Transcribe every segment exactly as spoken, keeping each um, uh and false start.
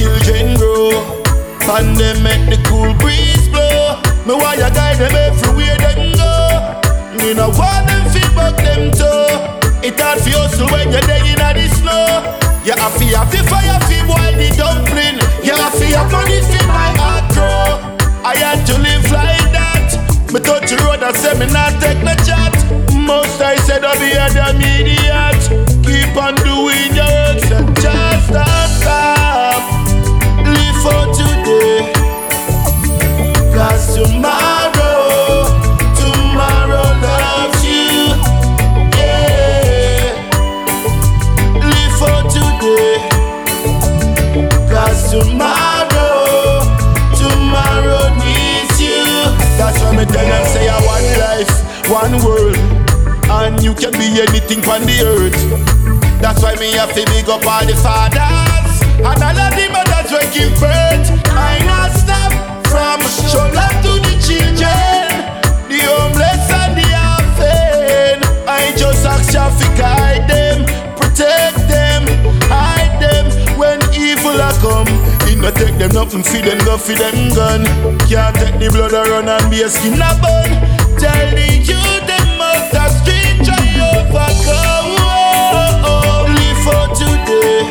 children grow. And them make the cool breeze blow. Me why you guide them everywhere them go. Me no want them feet back them toe. It hard for you so when you're there in the snow. You have to have the fire fi boil the dumpling. You have to have money fi my heart grow. I had to live like that. Me touch the road and say me not take no chat. Most I said I'll be an idiot. Keep on doing your works and just stop, stop. Live for today, cause tomorrow, tomorrow loves you. Yeah. Live for today, cause tomorrow, tomorrow needs you. That's why me tell them say I one life, one world, and you can be anything on the earth. That's why me have to big up all the fathers and all of the mothers who give birth. I not stop from show love to the children, the homeless and the orphan. I just ask you to guide them, protect them, hide them when evil a come. It no take them nothing, feed them, go feed them gun. Can't take the blood around and be a skin a bun. Tell the youth them must have street try overcome. Oh, oh, live for today,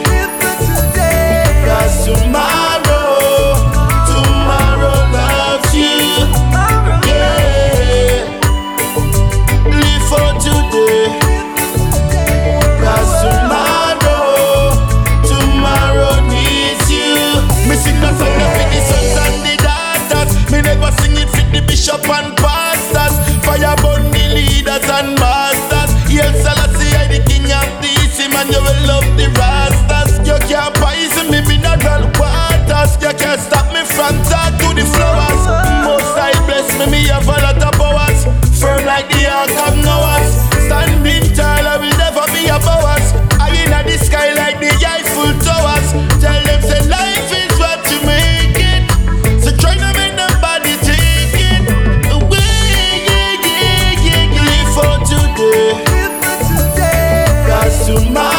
cause tomorrow, tomorrow loves you. Yeah. Live for today, cause tomorrow, tomorrow needs you. Me sing the song for the sons and the daughters. Me never sing it for the bishop and pastors. Fire burn the leaders and masters. Yes, Selassie, I the king of this. Man, you will love the rastas. You can't poison me with natural waters. You can't stop me from talk to the flowers. Most I bless me, me have a lot of powers. Firm like the ark of Noah's. Standing tall, I will never be above us. I in the sky like the Eiffel Towers. Tell them say life is what you make it. So try to make nobody take it away. Yeah, yeah, yeah, yeah. Live for today, cause tomorrow,